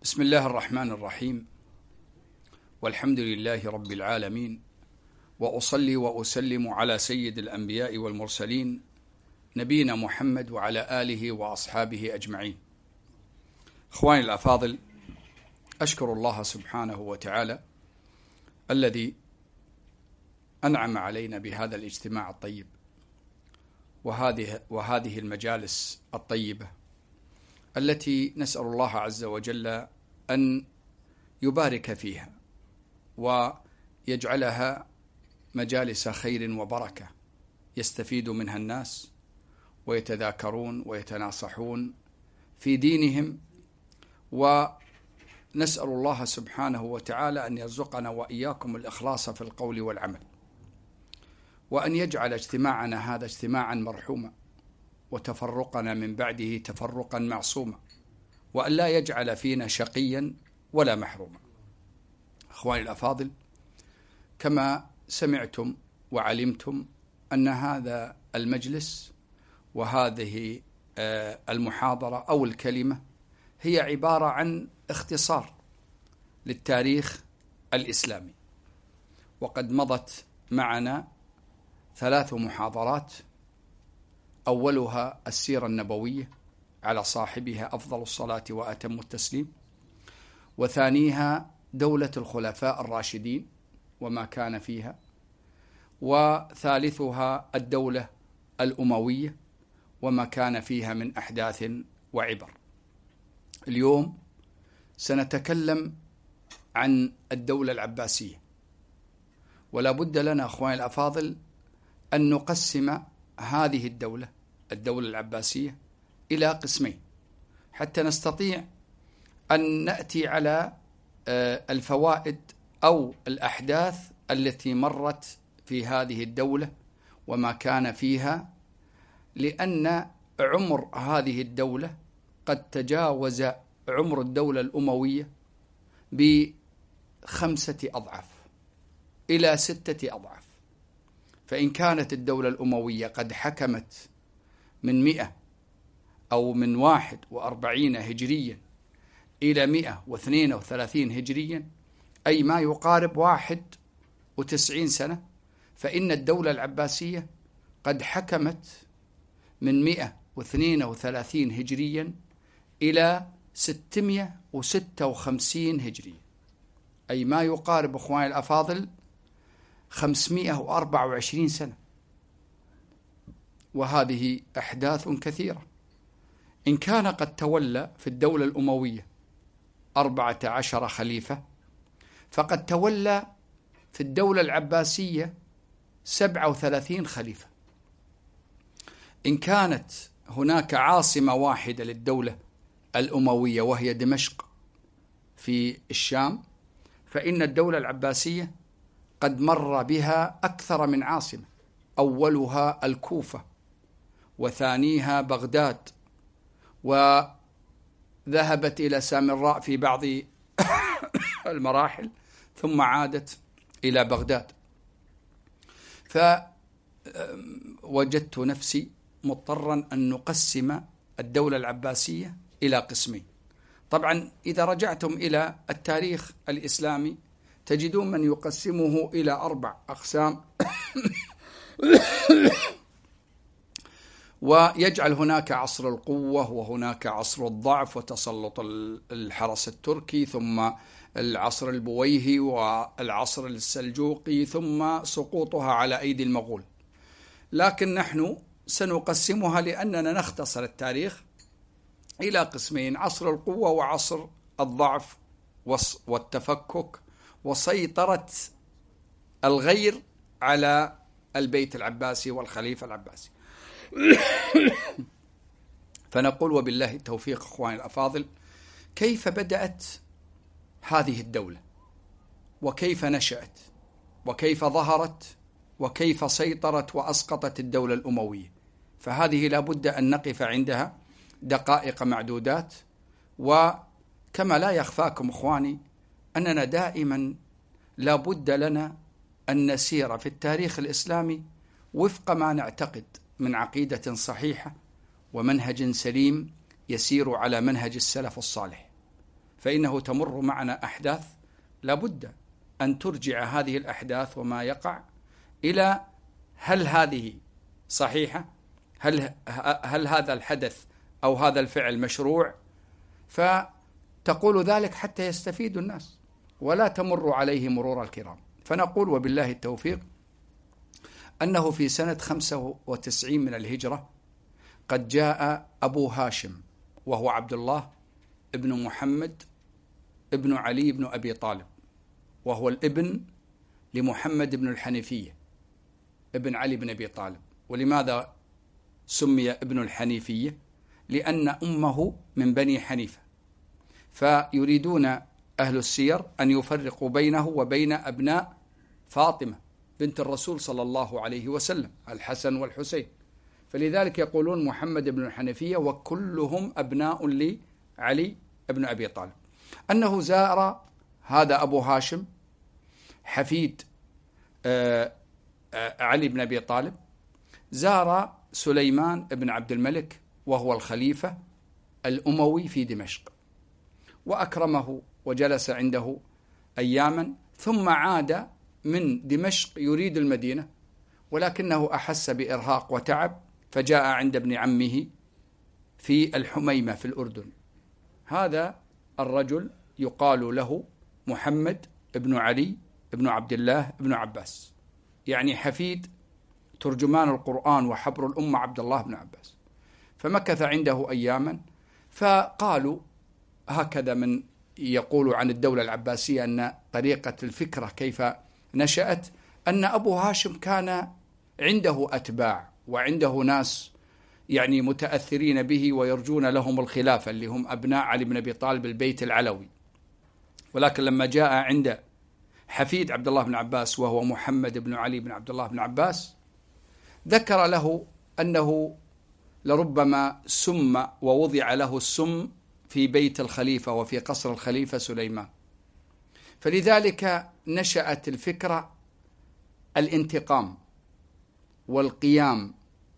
بسم الله الرحمن الرحيم، والحمد لله رب العالمين، وأصلي وأسلم على سيد الأنبياء والمرسلين نبينا محمد وعلى آله وأصحابه أجمعين. إخواني الأفاضل، أشكر الله سبحانه وتعالى الذي أنعم علينا بهذا الاجتماع الطيب وهذه المجالس الطيبة التي نسأل الله عز وجل أن يبارك فيها ويجعلها مجالس خير وبركة يستفيد منها الناس ويتذاكرون ويتناصحون في دينهم، ونسأل الله سبحانه وتعالى أن يرزقنا وإياكم الإخلاص في القول والعمل، وأن يجعل اجتماعنا هذا اجتماعا مرحوما وتفرقنا من بعده تفرقا معصوما، وأن لا يجعل فينا شقيا ولا محروما. أخواني الأفاضل، كما سمعتم وعلمتم أن هذا المجلس وهذه المحاضرة أو الكلمة هي عبارة عن اختصار للتاريخ الإسلامي، وقد مضت معنا 3 محاضرات، أولها السيرة النبوية على صاحبها أفضل الصلاة وأتم التسليم، وثانيها دولة الخلفاء الراشدين وما كان فيها، وثالثها الدولة الأموية وما كان فيها من أحداث وعبر. اليوم سنتكلم عن الدولة العباسية، ولا بد لنا أخواني الأفاضل أن نقسم هذه الدولة العباسية إلى قسمين حتى نستطيع أن نأتي على الفوائد أو الأحداث التي مرت في هذه الدولة وما كان فيها، لأن عمر هذه الدولة قد تجاوز عمر الدولة الأموية ب5 أضعاف إلى 6 أضعاف. فإن كانت الدولة الأموية قد حكمت من 100 أو من 41 هجريا إلى 132 هجريا، أي ما يقارب 91 سنة، فإن الدولة العباسية قد حكمت من 132 هجريا إلى 656 هجريا، أي ما يقارب أخواني الأفاضل 524 سنة. وهذه أحداث كثيرة. إن كان قد تولى في الدولة الأموية 14 خليفة، فقد تولى في الدولة العباسية 37 خليفة. إن كانت هناك عاصمة واحدة للدولة الأموية وهي دمشق في الشام، فإن الدولة العباسية قد مر بها أكثر من عاصمة، أولها الكوفة وثانيها بغداد، وذهبت إلى سامراء في بعض المراحل ثم عادت إلى بغداد. فوجدت نفسي مضطرا أن نقسم الدولة العباسية إلى قسمين. طبعا إذا رجعتم إلى التاريخ الإسلامي تجدون من يقسمه إلى 4 أقسام ويجعل هناك عصر القوة، وهناك عصر الضعف وتسلط الحرس التركي، ثم العصر البويهي والعصر السلجوقي، ثم سقوطها على أيدي المغول. لكن نحن سنقسمها لأننا نختصر التاريخ إلى قسمين: عصر القوة وعصر الضعف والتفكك وسيطرة الغير على البيت العباسي والخليفة العباسي. فنقول وبالله التوفيق. أخواني الأفاضل، كيف بدأت هذه الدولة، وكيف نشأت، وكيف ظهرت، وكيف سيطرت وأسقطت الدولة الأموية؟ فهذه لا بد أن نقف عندها دقائق معدودات. وكما لا يخفاكم أخواني أننا دائما لا بد لنا أن نسير في التاريخ الإسلامي وفق ما نعتقد من عقيدة صحيحة ومنهج سليم يسير على منهج السلف الصالح. فإنه تمر معنا أحداث لابد أن ترجع هذه الأحداث وما يقع إلى هل هذه صحيحة؟ هل هذا الحدث أو هذا الفعل مشروع؟ فتقول ذلك حتى يستفيد الناس ولا تمر عليه مرور الكرام. فنقول وبالله التوفيق أنه في سنة 95 من الهجرة قد جاء أبو هاشم وهو عبد الله ابن محمد ابن علي بن أبي طالب، وهو الابن لمحمد بن الحنيفية ابن علي بن أبي طالب. ولماذا سمي ابن الحنيفية؟ لأن أمه من بني حنيفة، فيريدون أهل السير أن يفرقوا بينه وبين أبناء فاطمة بنت الرسول صلى الله عليه وسلم الحسن والحسين، فلذلك يقولون محمد بن الحنيفية وكلهم أبناء لعلي بن أبي طالب. أنه زار هذا أبو هاشم حفيد علي بن أبي طالب، زار سليمان بن عبد الملك وهو الخليفة الأموي في دمشق، وأكرمه وجلس عنده أياما، ثم عاد من دمشق يريد المدينة، ولكنه أحس بإرهاق وتعب فجاء عند ابن عمه في الحميمة في الأردن. هذا الرجل يقال له محمد بن علي بن عبد الله بن عباس، يعني حفيد ترجمان القرآن وحبر الأمة عبد الله بن عباس. فمكث عنده أياما، فقالوا هكذا من يقول عن الدولة العباسية أن طريقة الفكرة كيف نشأت، أن أبو هاشم كان عنده أتباع وعنده ناس يعني متأثرين به ويرجون لهم الخلافة، اللي هم أبناء علي بن أبي طالب البيت العلوي. ولكن لما جاء عند حفيد عبد الله بن عباس وهو محمد بن علي بن عبد الله بن عباس، ذكر له أنه لربما سم ووضع له السم في بيت الخليفة وفي قصر الخليفة سليمان. فلذلك نشأت الفكرة الانتقام والقيام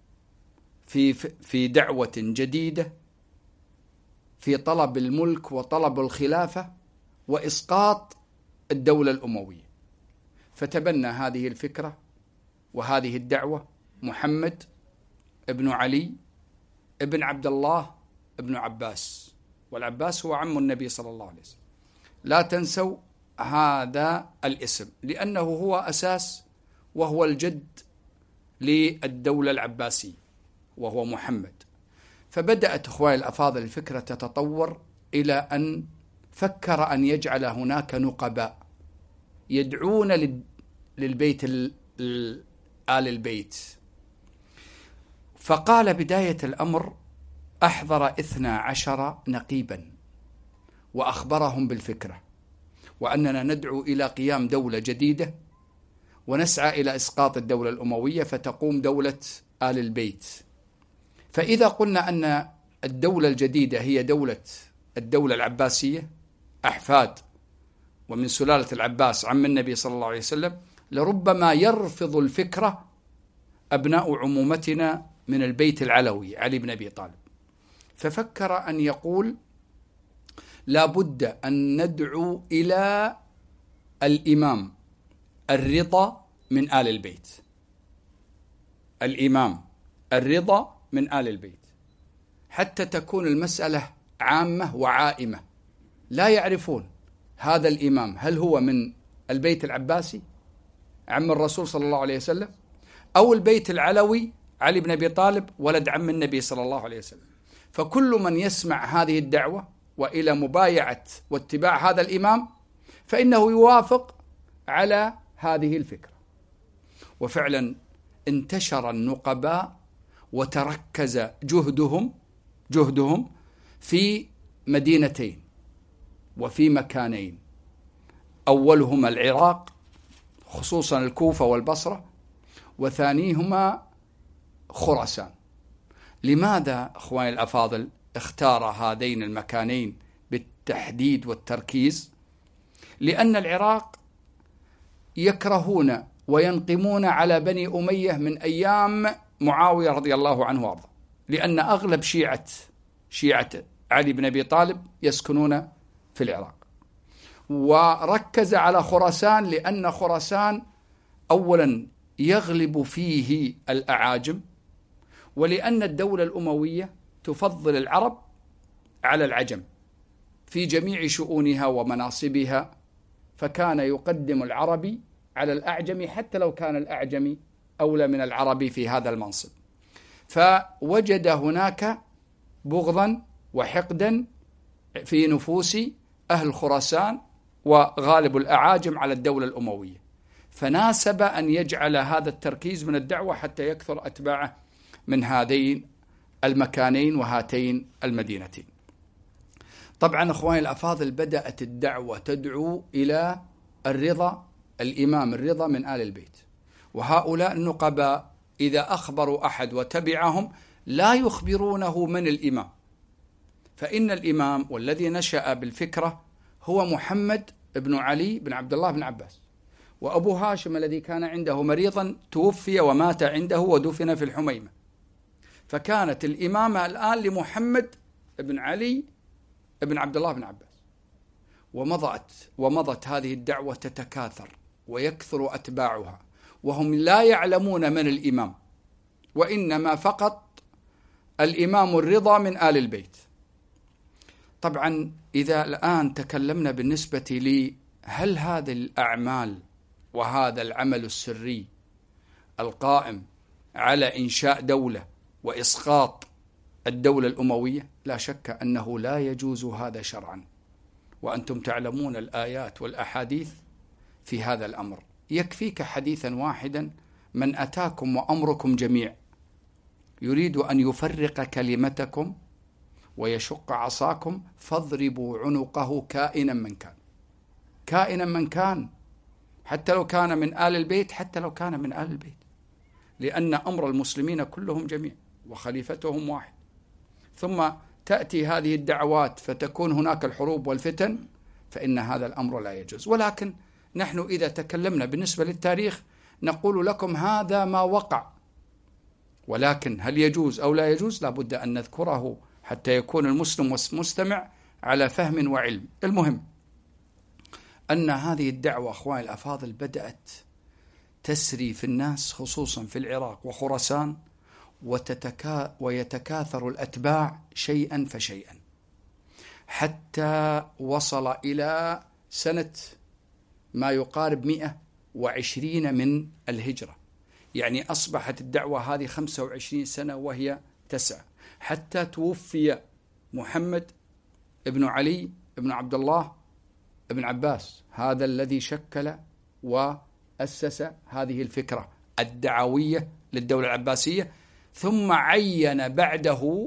في دعوة جديدة في طلب الملك وطلب الخلافة وإسقاط الدولة الأموية. فتبنى هذه الفكرة وهذه الدعوة محمد ابن علي ابن عبد الله ابن عباس، والعباس هو عم النبي صلى الله عليه وسلم. لا تنسوا هذا الاسم لأنه هو أساس وهو الجد للدولة العباسية وهو محمد. فبدأت إخواني الأفاضل الفكرة تتطور إلى أن فكر أن يجعل هناك نقباء يدعون للبيت آل البيت. فقال بداية الأمر أحضر 12 نقيبا وأخبرهم بالفكرة، وأننا ندعو إلى قيام دولة جديدة ونسعى إلى إسقاط الدولة الأموية فتقوم دولة آل البيت. فإذا قلنا أن الدولة الجديدة هي الدولة العباسية أحفاد ومن سلالة العباس عم النبي صلى الله عليه وسلم، لربما يرفض الفكرة أبناء عمومتنا من البيت العلوي علي بن أبي طالب. ففكر أن يقول لا بد أن ندعو إلى الإمام الرضا من آل البيت، الإمام الرضا من آل البيت، حتى تكون المسألة عامة وعائمة، لا يعرفون هذا الإمام هل هو من البيت العباسي عم الرسول صلى الله عليه وسلم أو البيت العلوي علي بن أبي طالب ولد عم النبي صلى الله عليه وسلم. فكل من يسمع هذه الدعوة وإلى مبايعة واتباع هذا الإمام فإنه يوافق على هذه الفكرة. وفعلا انتشر النقباء وتركز جهدهم في مدينتين وفي مكانين، أولهما العراق خصوصا الكوفة والبصرة، وثانيهما خراسان. لماذا أخواني الأفاضل اختار هذين المكانين بالتحديد والتركيز؟ لأن العراق يكرهون وينقمون على بني أمية من أيام معاوية رضي الله عنه وارضاه، لأن أغلب شيعة علي بن أبي طالب يسكنون في العراق، وركز على خراسان لأن خراسان أولا يغلب فيه الأعاجم، ولأن الدولة الأموية تفضل العرب على العجم في جميع شؤونها ومناصبها، فكان يقدم العربي على الأعجمي حتى لو كان الأعجمي أولى من العربي في هذا المنصب. فوجد هناك بغضا وحقدا في نفوس أهل خراسان وغالب الأعاجم على الدولة الأموية، فناسب أن يجعل هذا التركيز من الدعوة حتى يكثر أتباعه من هذين المكانين وهاتين المدينتين. طبعا أخواني الأفاضل، بدأت الدعوة تدعو إلى الرضا، الإمام الرضا من آل البيت، وهؤلاء النقباء إذا أخبروا أحد وتبعهم لا يخبرونه من الإمام، فإن الإمام والذي نشأ بالفكرة هو محمد بن علي بن عبد الله بن عباس، وأبو هاشم الذي كان عنده مريضا توفي ومات عنده ودفن في الحميمة، فكانت الإمامة الآن لمحمد بن علي بن عبد الله بن عباس. ومضت هذه الدعوة تتكاثر ويكثر أتباعها، وهم لا يعلمون من الإمام، وإنما فقط الإمام الرضا من آل البيت. طبعا إذا الآن تكلمنا بالنسبة لي، هل هذه الأعمال وهذا العمل السري القائم على إنشاء دولة وإسقاط الدولة الأموية، لا شك أنه لا يجوز هذا شرعا، وأنتم تعلمون الآيات والأحاديث في هذا الأمر. يكفيك حديثا واحدا: من أتاكم وأمركم جميع يريد أن يفرق كلمتكم ويشق عصاكم فاضربوا عنقه كائنا من كان. كائنا من كان، حتى لو كان من آل البيت، حتى لو كان من آل البيت، لأن أمر المسلمين كلهم جميع وخليفتهم واحد. ثم تأتي هذه الدعوات فتكون هناك الحروب والفتن، فإن هذا الأمر لا يجوز. ولكن نحن إذا تكلمنا بالنسبة للتاريخ نقول لكم هذا ما وقع، ولكن هل يجوز أو لا يجوز لابد أن نذكره حتى يكون المسلم والمستمع على فهم وعلم. المهم أن هذه الدعوة أخواني الأفاضل بدأت تسري في الناس، خصوصا في العراق وخراسان، ويتكاثر الأتباع شيئا فشيئا، حتى وصل إلى سنة ما يقارب 120 من الهجرة، يعني أصبحت الدعوة هذه 25 سنة وهي تسعى، حتى توفي محمد ابن علي ابن عبد الله ابن عباس، هذا الذي شكل وأسس هذه الفكرة الدعوية للدولة العباسية، ثم عين بعده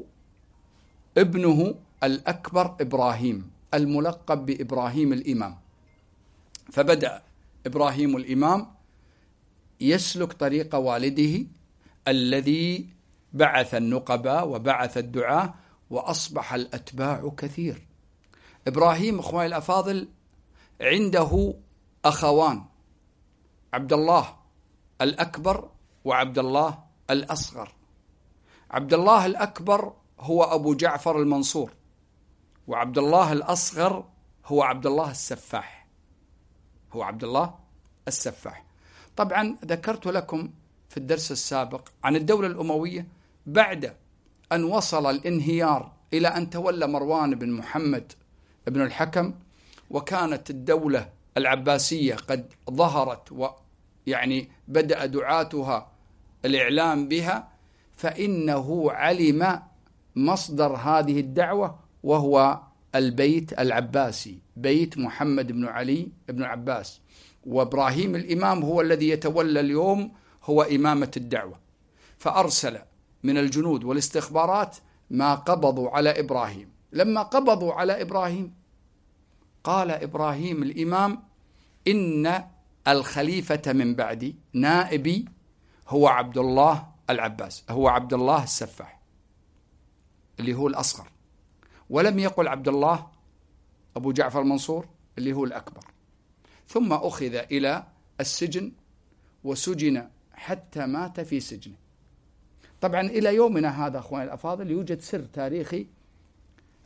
ابنه الأكبر إبراهيم الملقب بإبراهيم الإمام. فبدأ إبراهيم الإمام يسلك طريق والده الذي بعث النقباء وبعث الدعاة، وأصبح الأتباع كثير. إبراهيم أخواني الأفاضل عنده أخوان، عبد الله الأكبر وعبد الله الأصغر. عبد الله الأكبر هو أبو جعفر المنصور، وعبد الله الأصغر هو عبد الله السفاح، هو عبد الله السفاح. طبعا ذكرت لكم في الدرس السابق عن الدولة الأموية بعد أن وصل الانهيار إلى أن تولى مروان بن محمد بن الحكم، وكانت الدولة العباسية قد ظهرت ويعني بدأ دعاتها الإعلام بها، فإنه علم مصدر هذه الدعوة وهو البيت العباسي، بيت محمد بن علي بن عباس، وإبراهيم الإمام هو الذي يتولى اليوم هو إمامة الدعوة. فأرسل من الجنود والاستخبارات ما قبضوا على إبراهيم. لما قبضوا على إبراهيم قال إبراهيم الإمام: إن الخليفة من بعدي نائبي هو عبد الله العباس، هو عبد الله السفاح اللي هو الأصغر، ولم يقل عبد الله أبو جعفر المنصور اللي هو الأكبر. ثم أخذ إلى السجن وسجن حتى مات في سجنه. طبعا إلى يومنا هذا أخواني الأفاضل يوجد سر تاريخي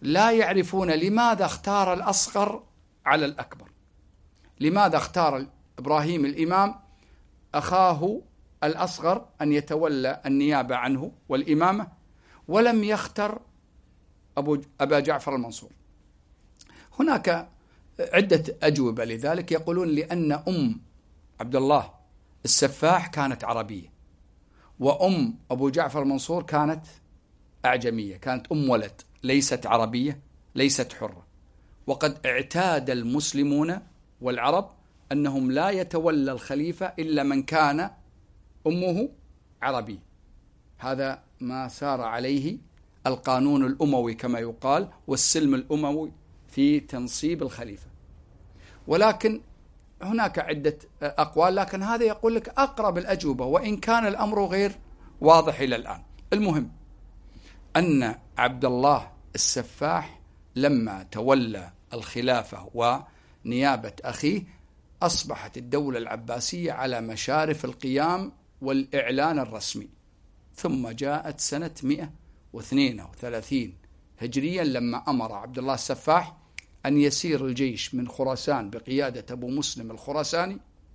لا يعرفون لماذا اختار الأصغر على الأكبر. لماذا اختار إبراهيم الإمام أخاه الأصغر أن يتولى النيابة عنه والإمامة، ولم يختر أبا جعفر المنصور؟ هناك عدة أجوبة لذلك. يقولون لأن أم عبد الله السفاح كانت عربية، وأم أبو جعفر المنصور كانت أعجمية، كانت أم ولد، ليست عربية، ليست حرة. وقد اعتاد المسلمون والعرب أنهم لا يتولى الخليفة إلا من كان أمه عربي. هذا ما سار عليه القانون الأموي كما يقال، والسلم الأموي في تنصيب الخليفة. ولكن هناك عدة أقوال، لكن هذا يقول لك أقرب الأجوبة، وإن كان الأمر غير واضح إلى الآن. المهم أن عبد الله السفاح لما تولى الخلافة ونيابة أخيه أصبحت الدولة العباسية على مشارف القيام والإعلان الرسمي. ثم جاءت سنة 132 هجريا لما أمر عبد الله السفاح أن يسير الجيش من خراسان بقيادة أبو مسلم الخراساني،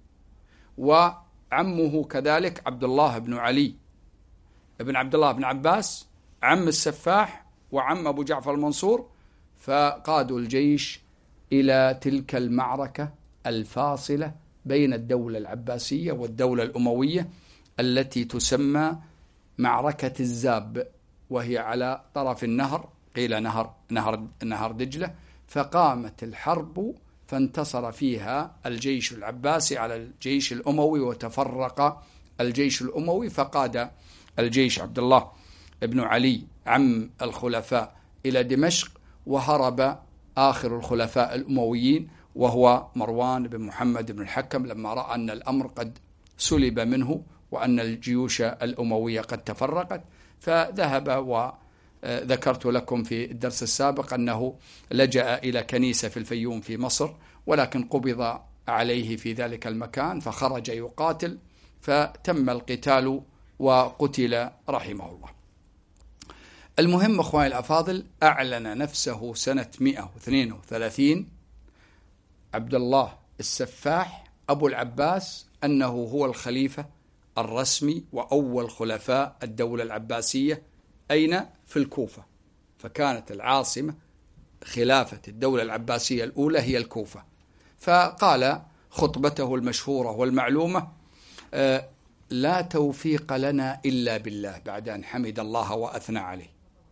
وعمه كذلك عبد الله بن علي بن عبد الله بن عباس عم السفاح وعم أبو جعفر المنصور، فقادوا الجيش إلى تلك المعركة الفاصلة بين الدولة العباسية والدولة الأموية التي تسمى معركة الزاب، وهي على طرف النهر، قيل نهر دجلة. فقامت الحرب فانتصر فيها الجيش العباسي على الجيش الأموي، وتفرق الجيش الأموي، فقاد الجيش عبد الله بن علي عم الخلفاء إلى دمشق، وهرب آخر الخلفاء الأمويين وهو مروان بن محمد بن الحكم لما رأى أن الأمر قد سلب منه وأن الجيوش الأموية قد تفرقت، فذهب. وذكرت لكم في الدرس السابق أنه لجأ إلى كنيسة في الفيوم في مصر، ولكن قبض عليه في ذلك المكان فخرج يقاتل، فتم القتال وقتل رحمه الله. المهم أخواني الأفاضل، أعلن نفسه سنة 132 عبد الله السفاح أبو العباس أنه هو الخليفة الرسمي وأول خلفاء الدولة العباسية. أين؟ في الكوفة. فكانت العاصمة خلافة الدولة العباسية الأولى هي الكوفة. فقال خطبته المشهورة والمعلومة: لا توفيق لنا إلا بالله، بعد أن حمد الله وأثنى عليه،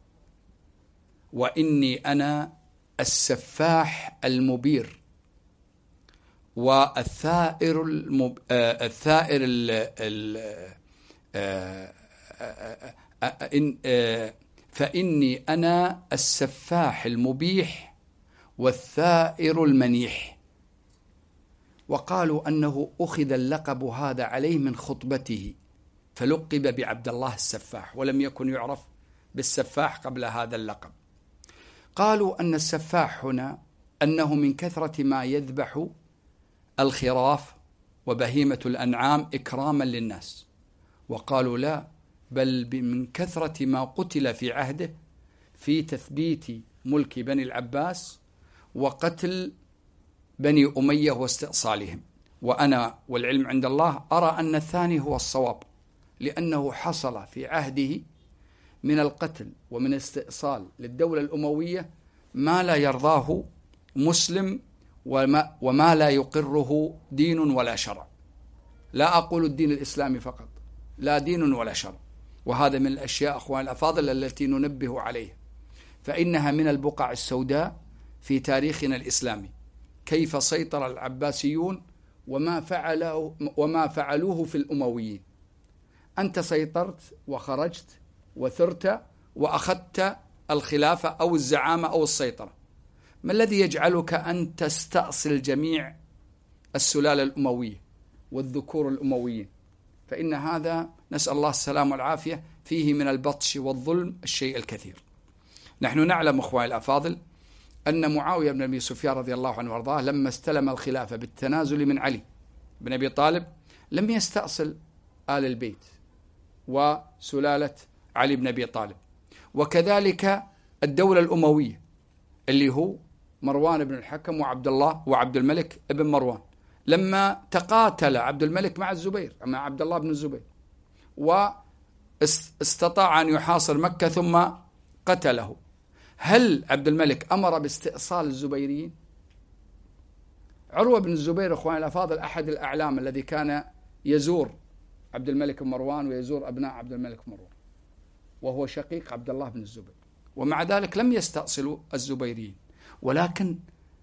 وإني أنا السفاح المبير والثائر فإني أنا السفاح المبيح والثائر المنيح. وقالوا أنه أخذ اللقب هذا عليه من خطبته، فلقب بعبد الله السفاح، ولم يكن يعرف بالسفاح قبل هذا اللقب. قالوا أن السفاح هنا أنه من كثرة ما يذبح الخراف وبهيمة الأنعام إكراما للناس، وقالوا لا، بل من كثرة ما قتل في عهده في تثبيت ملك بني العباس وقتل بني أمية واستئصالهم. وأنا والعلم عند الله أرى أن الثاني هو الصواب، لأنه حصل في عهده من القتل ومن الاستئصال للدولة الأموية ما لا يرضاه مسلم وما لا يقره دين ولا شرع. لا أقول الدين الإسلامي فقط، لا دين ولا شرع. وهذا من الأشياء أخوان الأفاضل التي ننبه عليها، فإنها من البقع السوداء في تاريخنا الإسلامي، كيف سيطر العباسيون وما فعلوه في الأمويين. أنت سيطرت وخرجت وثرت وأخذت الخلافة أو الزعامة أو السيطرة، ما الذي يجعلك أن تستأصل جميع السلالة الأموية والذكور الأمويين؟ فإن هذا نسأل الله السلام والعافية فيه من البطش والظلم الشيء الكثير. نحن نعلم أخواني الأفاضل أن معاوية بن أبي سفيان رضي الله عنه وارضاه لما استلم الخلافة بالتنازل من علي بن أبي طالب لم يستأصل آل البيت وسلالة علي بن أبي طالب، وكذلك الدولة الأموية اللي هو مروان بن الحكم وعبد الله وعبد الملك بن مروان، لما تقاتل عبد الملك مع الزبير، مع عبد الله بن الزبير، واستطاع أن يحاصر مكة ثم قتله، هل عبد الملك أمر باستئصال الزبيريين؟ عروة بن الزبير أخواني الأفاضل أحد الأعلام الذي كان يزور عبد الملك بن مروان ويزور أبناء عبد الملك بن مروان، وهو شقيق عبد الله بن الزبير، ومع ذلك لم يستأصلوا الزبيريين. ولكن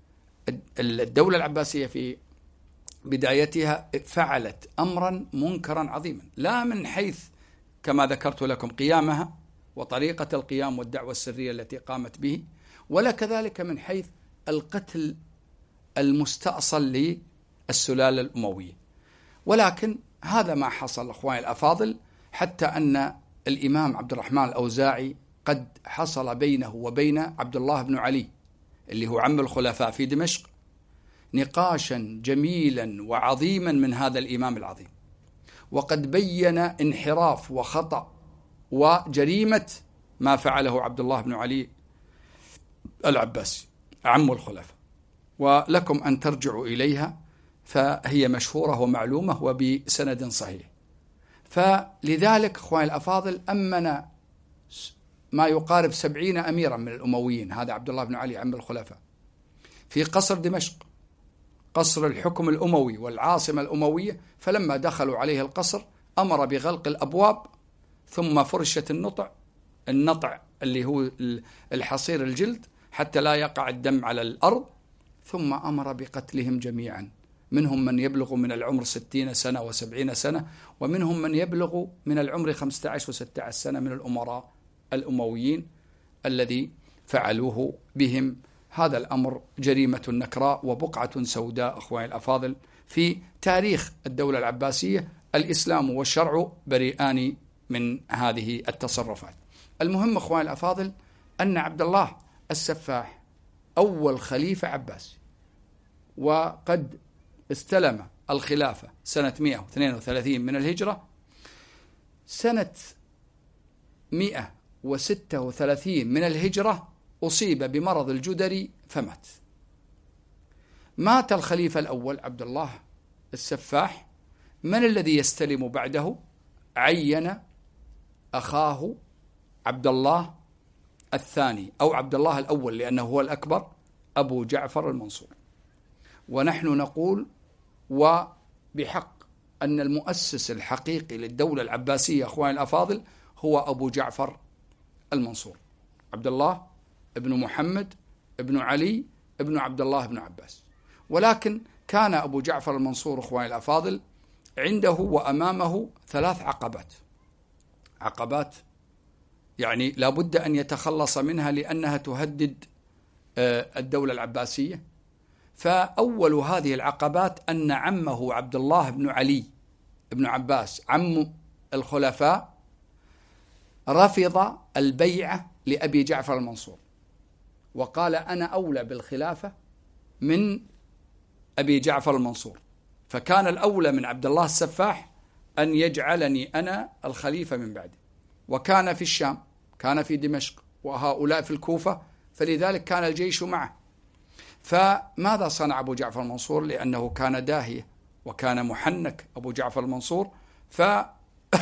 الدولة العباسية في بدايتها فعلت أمرا منكرا عظيما، لا من حيث كما ذكرت لكم قيامها وطريقة القيام والدعوة السرية التي قامت به، ولا كذلك من حيث القتل المستأصل للسلالة الأموية. ولكن هذا ما حصل أخواني الأفاضل، حتى أن الإمام عبد الرحمن الأوزاعي قد حصل بينه وبين عبد الله بن علي اللي هو عم الخلفاء في دمشق نقاشا جميلا وعظيما من هذا الإمام العظيم، وقد بين انحراف وخطأ وجريمة ما فعله عبد الله بن علي العباسي عم الخلفاء، ولكم أن ترجعوا إليها فهي مشهورة ومعلومة وبسند صحيح. فلذلك أخواني الأفاضل أمن ما يقارب 70 أميرا من الأمويين، هذا عبد الله بن علي عم الخلفاء، في قصر دمشق، قصر الحكم الأموي والعاصمة الأموية. فلما دخلوا عليه القصر أمر بغلق الأبواب، ثم فرشت النطع اللي هو الحصير الجلد حتى لا يقع الدم على الأرض، ثم أمر بقتلهم جميعا، منهم من يبلغ من العمر 60 سنة و70 سنة، ومنهم من يبلغ من العمر 15 و16 سنة من الأمراء الأمويين الذي فعلوه بهم. هذا الأمر جريمة نكراء وبقعة سوداء أخواني الأفاضل في تاريخ الدولة العباسية. الإسلام والشرع بريئان من هذه التصرفات. المهم أخواني الأفاضل أن عبد الله السفاح أول خليفة عباسي، وقد استلم الخلافة سنة 132 من الهجرة، سنة 136 من الهجرة أصيب بمرض الجدري فمات. مات الخليفة الأول عبد الله السفاح، من الذي يستلم بعده؟ عين أخاه عبد الله الثاني أو عبد الله الأول لأنه هو الأكبر، أبو جعفر المنصور. ونحن نقول وبحق أن المؤسس الحقيقي للدولة العباسية أخواني الأفاضل هو أبو جعفر المنصور، عبد الله ابن محمد ابن علي ابن عبد الله بن عباس. ولكن كان أبو جعفر المنصور أخواني الأفاضل عنده وأمامه 3 عقبات يعني لابد أن يتخلص منها لأنها تهدد الدولة العباسية. فأول هذه العقبات أن عمه عبد الله بن علي بن عباس عم الخلفاء رفض البيعة لأبي جعفر المنصور، وقال أنا أولى بالخلافة من أبي جعفر المنصور، فكان الأولى من عبد الله السفاح أن يجعلني أنا الخليفة من بعده. وكان في الشام، كان في دمشق، وهؤلاء في الكوفة، فلذلك كان الجيش معه. فماذا صنع أبو جعفر المنصور؟ لأنه كان داهية وكان محنك أبو جعفر المنصور، فأمر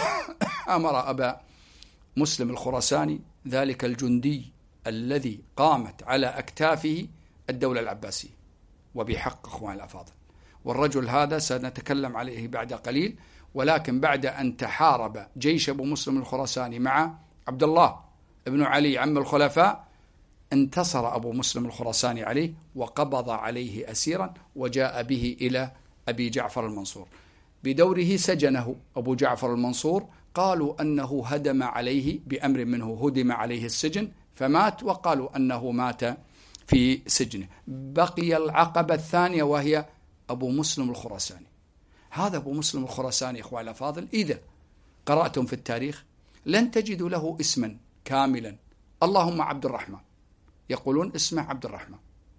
أبا مسلم الخراساني ذلك الجندي الذي قامت على أكتافه الدولة العباسية، وبحق أخوان الأفاضل. والرجل هذا سنتكلم عليه بعد قليل. ولكن بعد أن تحارب جيش أبو مسلم الخراساني مع عبد الله بن علي عم الخلفاء، انتصر أبو مسلم الخراساني عليه وقبض عليه أسيرا وجاء به إلى أبي جعفر المنصور. بدوره سجنه أبو جعفر المنصور، قالوا أنه هدم عليه بأمر منه، هدم عليه السجن فمات، وقالوا أنه مات في سجنه. بقي العقبة الثانية وهي أبو مسلم الخراساني. هذا أبو مسلم الخراساني إخواني الأفاضل إذا قرأتم في التاريخ لن تجدوا له اسما كاملا، اللهم عبد الرحمن، يقولون اسمه عبد الرحمن،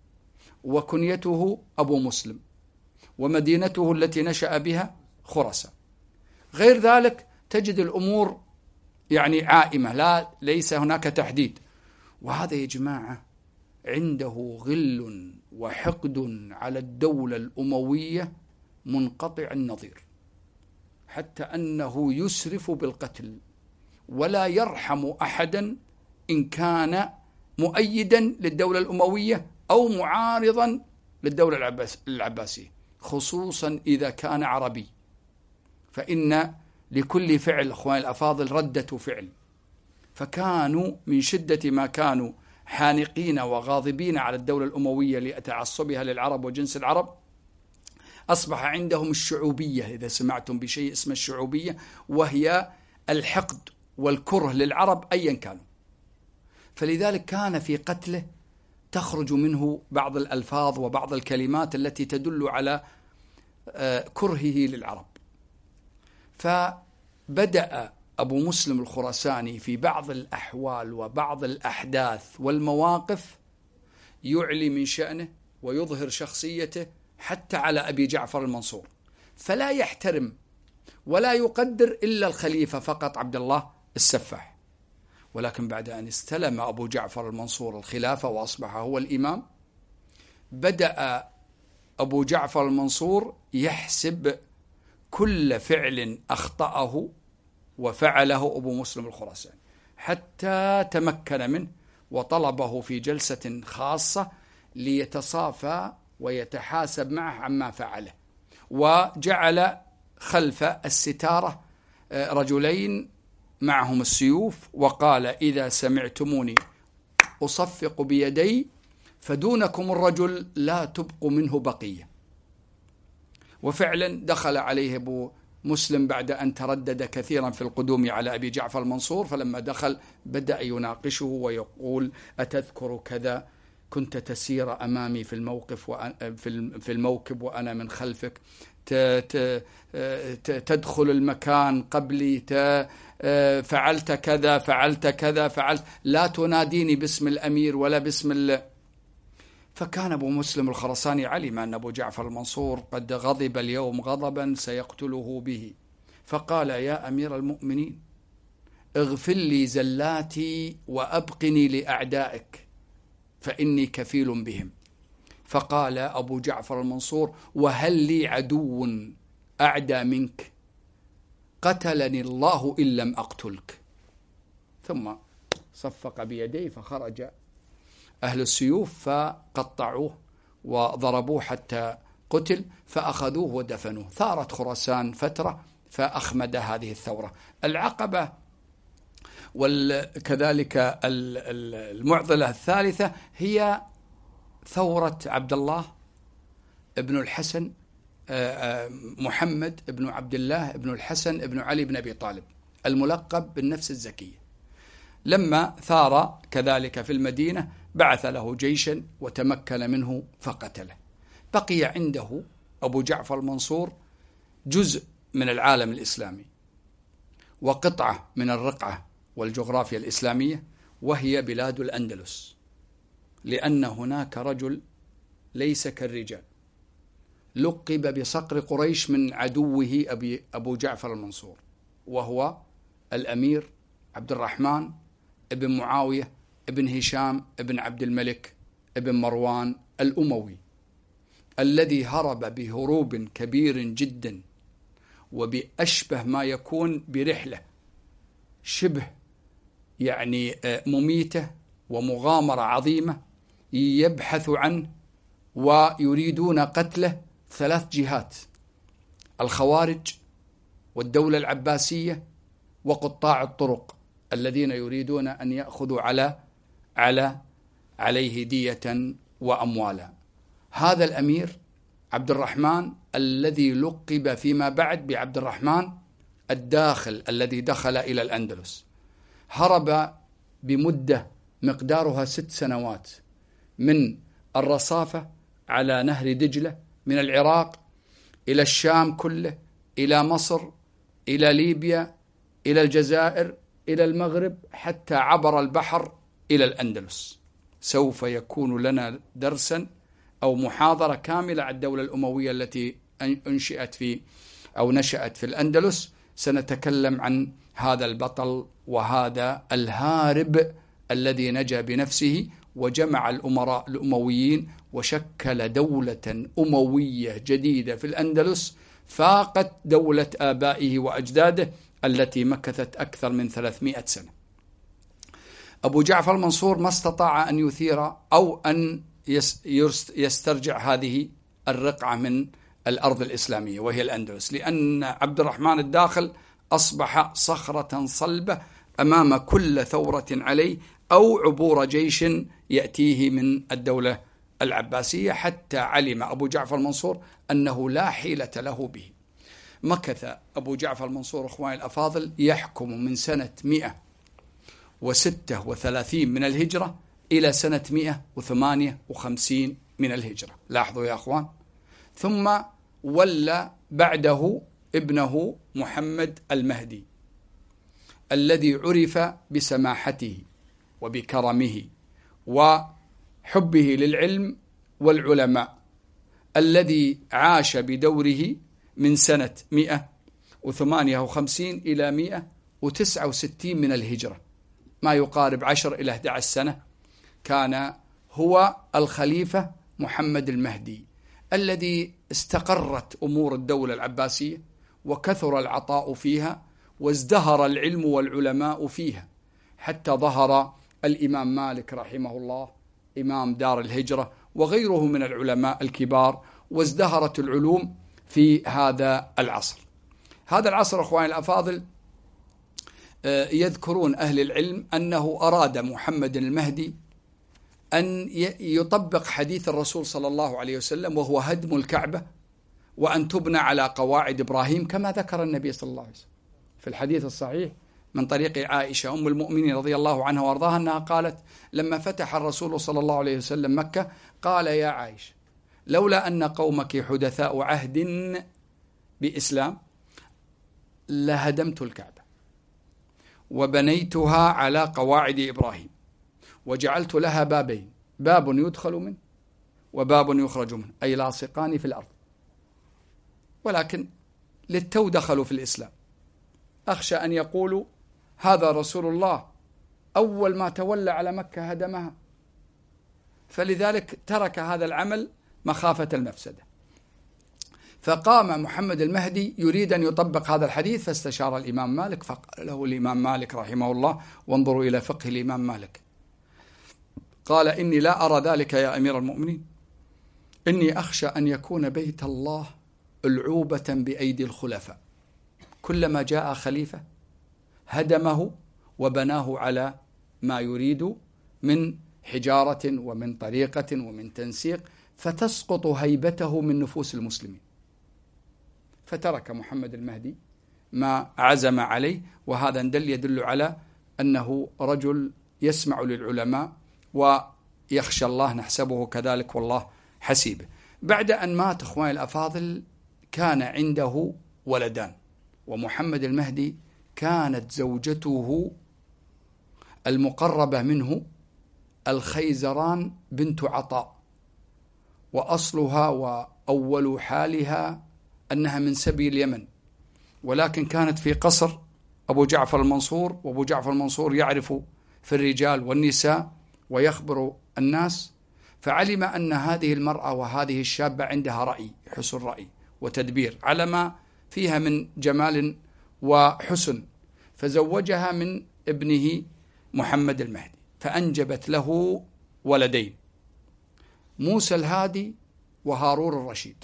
وكنيته أبو مسلم، ومدينته التي نشأ بها خراسان. غير ذلك تجد الأمور يعني عائمة، ليس هناك تحديد. وهذا يا جماعة عنده غل وحقد على الدولة الأموية منقطع النظير، حتى أنه يسرف بالقتل ولا يرحم أحدا إن كان مؤيدا للدولة الأموية أو معارضا للدولة العباسية، خصوصا إذا كان عربي، فإن لكل فعل أخواني الأفاضل ردة فعل. فكانوا من شدة ما كانوا حانقين وغاضبين على الدولة الأموية لتعصبها للعرب وجنس العرب، أصبح عندهم الشعوبية، إذا سمعتم بشيء اسمه الشعوبية، وهي الحقد والكره للعرب أيا كانوا. فلذلك كان في قتله تخرج منه بعض الألفاظ وبعض الكلمات التي تدل على كرهه للعرب. فبدأ أبو مسلم الخراساني في بعض الأحوال وبعض الأحداث والمواقف يعلي من شأنه ويظهر شخصيته حتى على أبي جعفر المنصور، فلا يحترم ولا يقدر إلا الخليفة فقط عبد الله السفاح. ولكن بعد أن استلم أبو جعفر المنصور الخلافة وأصبح هو الإمام، بدأ أبو جعفر المنصور يحسب كل فعل أخطأه وفعله أبو مسلم الخراساني، حتى تمكن منه وطلبه في جلسة خاصة ليتصافى ويتحاسب معه عما فعله، وجعل خلف الستارة رجلين معهم السيوف، وقال: إذا سمعتموني أصفق بيدي فدونكم الرجل لا تبقوا منه بقية. وفعلا دخل عليه أبو مسلم بعد أن تردد كثيرا في القدوم على أبي جعفر المنصور، فلما دخل بدأ يناقشه ويقول: أتذكر كذا، كنت تسير أمامي في الموقف في الموكب وأنا من خلفك، تدخل المكان قبلي، فعلت كذا فعلت كذا فعلت، لا تناديني باسم الأمير ولا باسم فكان أبو مسلم الخراساني علم أن أبو جعفر المنصور قد غضب اليوم غضبا سيقتله به، فقال: يا أمير المؤمنين، اغفر لي زلاتي وأبقني لأعدائك فإني كفيل بهم. فقال أبو جعفر المنصور: وهل لي عدو أعدى منك؟ قتلني الله إن لم أقتلك. ثم صفق بيديه فخرج أهل السيوف فقطعوه وضربوه حتى قتل، فأخذوه ودفنوه. ثارت خراسان فترة فأخمد هذه الثورة. العقبة وكذلك المعضلة الثالثة هي ثورة عبد الله ابن الحسن، محمد ابن عبد الله ابن الحسن ابن علي بن أبي طالب، الملقب بالنفس الزكية. لما ثار كذلك في المدينة بعث له جيشا وتمكن منه فقتله. بقي عنده أبو جعفر المنصور جزء من العالم الإسلامي وقطعة من الرقعة والجغرافيا الإسلامية، وهي بلاد الأندلس، لأن هناك رجل ليس كالرجال لقب بصقر قريش من عدوه أبو جعفر المنصور، وهو الأمير عبد الرحمن ابن معاوية ابن هشام ابن عبد الملك ابن مروان الأموي، الذي هرب بهروب كبير جدا وبأشبه ما يكون برحلة شبه مميتة ومغامرة عظيمة يبحث عنه ويريدون قتله 3 جهات: الخوارج والدولة العباسية وقطاع الطرق، الذين يريدون أن يأخذوا عليه دية وأموالا. هذا الأمير عبد الرحمن الذي لقب فيما بعد بعبد الرحمن الداخل، الذي دخل إلى الأندلس، هرب بمدة مقدارها 6 سنوات من الرصافة على نهر دجلة من العراق إلى الشام كله، إلى مصر، إلى ليبيا، إلى الجزائر، إلى المغرب، حتى عبر البحر إلى الأندلس. سوف يكون لنا درسا أو محاضرة كاملة عن الدولة الأموية التي نشأت في الأندلس. سنتكلم عن هذا البطل وهذا الهارب الذي نجا بنفسه وجمع الأمراء الأمويين وشكل دولة أموية جديدة في الأندلس فاقت دولة آبائه وأجداده التي مكثت أكثر من 300 سنة. أبو جعفر المنصور ما استطاع أن يثير أو أن يسترجع هذه الرقعة من الأرض الإسلامية وهي الأندلس، لأن عبد الرحمن الداخل أصبح صخرة صلبة أمام كل ثورة عليه أو عبور جيش يأتيه من الدولة العباسية، حتى علم أبو جعفر المنصور أنه لا حيلة له به. مكث أبو جعفر المنصور أخواني الأفاضل يحكم من سنة 136 من الهجرة إلى سنة 158 من الهجرة. لاحظوا يا أخوان. ثم ولى بعده ابنه محمد المهدي الذي عرف بسماحته وبكرمه وحبه للعلم والعلماء، الذي عاش بدوره من سنة 158 إلى 169 من الهجرة، ما يقارب 10 إلى 11 سنة. كان هو الخليفة محمد المهدي الذي استقرت أمور الدولة العباسية وكثر العطاء فيها وازدهر العلم والعلماء فيها، حتى ظهر الإمام مالك رحمه الله إمام دار الهجرة وغيره من العلماء الكبار، وازدهرت العلوم في هذا العصر. هذا العصر أخواني الأفاضل يذكرون أهل العلم أنه أراد محمد المهدي أن يطبق حديث الرسول صلى الله عليه وسلم، وهو هدم الكعبة وأن تبنى على قواعد إبراهيم، كما ذكر النبي صلى الله عليه وسلم في الحديث الصحيح من طريق عائشة أم المؤمنين رضي الله عنها وارضاها أنها قالت لما فتح الرسول صلى الله عليه وسلم مكة قال يا عائشة لولا أن قومك حدثاء عهد بإسلام لهدمت الكعبة وبنيتها على قواعد إبراهيم وجعلت لها بابين، باب يدخل منه وباب يخرج منه، أي لاصقان في الأرض، ولكن للتو دخلوا في الإسلام. أخشى أن يقولوا هذا رسول الله أول ما تولى على مكة هدمها، فلذلك ترك هذا العمل مخافة المفسدة. فقام محمد المهدي يريد أن يطبق هذا الحديث، فاستشار الإمام مالك، فقال له الإمام مالك رحمه الله، وانظروا إلى فقه الإمام مالك، قال إني لا أرى ذلك يا أمير المؤمنين، إني أخشى أن يكون بيت الله ألعوبة بأيدي الخلفاء، كلما جاء خليفة هدمه وبناه على ما يريد من حجارة ومن طريقة ومن تنسيق، فتسقط هيبته من نفوس المسلمين. فترك محمد المهدي ما عزم عليه، وهذا يدل على أنه رجل يسمع للعلماء ويخشى الله، نحسبه كذلك والله حسيبه. بعد أن مات إخواني الأفاضل كان عنده ولدان، ومحمد المهدي كانت زوجته المقربة منه الخيزران بنت عطاء، وأصلها وأول حالها أنها من سبي اليمن، ولكن كانت في قصر أبو جعفر المنصور، وأبو جعفر المنصور يعرف في الرجال والنساء ويخبر الناس، فعلم أن هذه المرأة وهذه الشابة عندها رأي، حسن رأي وتدبير على ما فيها من جمال وحسن، فزوجها من ابنه محمد المهدي، فأنجبت له ولدين، موسى الهادي وهارون الرشيد.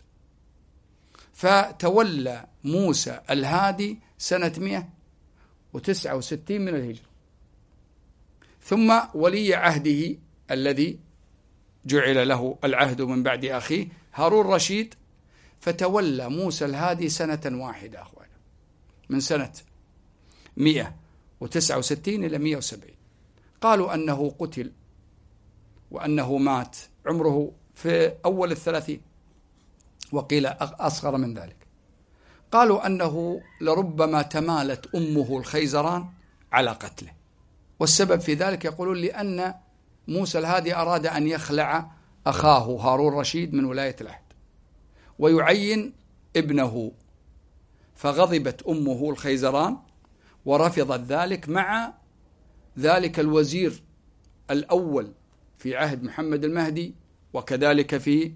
فتولى موسى الهادي سنة 169 من الهجرة، ثم ولي عهده الذي جعل له العهد من بعد أخيه هارون الرشيد، فتولى موسى الهادي سنة واحدة أخوانا، من سنة 169 إلى 170. قالوا أنه قتل وأنه مات عمره في أول 30، وقيل أصغر من ذلك. قالوا أنه لربما تمالت أمه الخيزران على قتله، والسبب في ذلك يقولون لأن موسى الهادي أراد أن يخلع أخاه هارون الرشيد من ولاية العهد ويعين ابنه، فغضبت أمه الخيزران ورفضت ذلك، مع ذلك الوزير الأول في عهد محمد المهدي، وكذلك في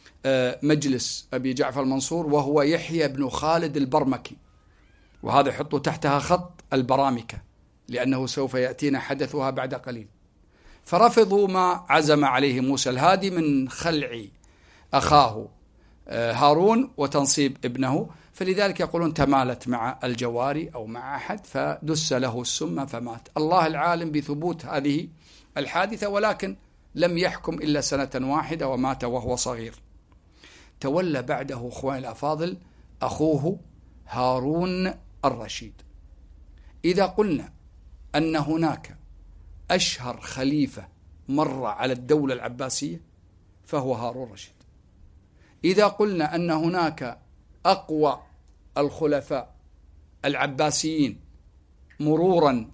مجلس أبي جعفر المنصور، وهو يحيى بن خالد البرمكي، وهذا يحط تحتها خط البرامكة لأنه سوف يأتينا حدثها بعد قليل. فرفضوا ما عزم عليه موسى الهادي من خلع أخاه هارون وتنصيب ابنه، فلذلك يقولون تمالت مع الجواري أو مع أحد فدس له السم فمات. الله العالم بثبوت هذه الحادثة، ولكن لم يحكم إلا سنة واحدة ومات وهو صغير. تولى بعده أخواني الأفاضل أخوه هارون الرشيد. إذا قلنا أن هناك أشهر خليفة مر على الدولة العباسية فهو هارون الرشيد. إذا قلنا أن هناك أقوى الخلفاء العباسيين مرورا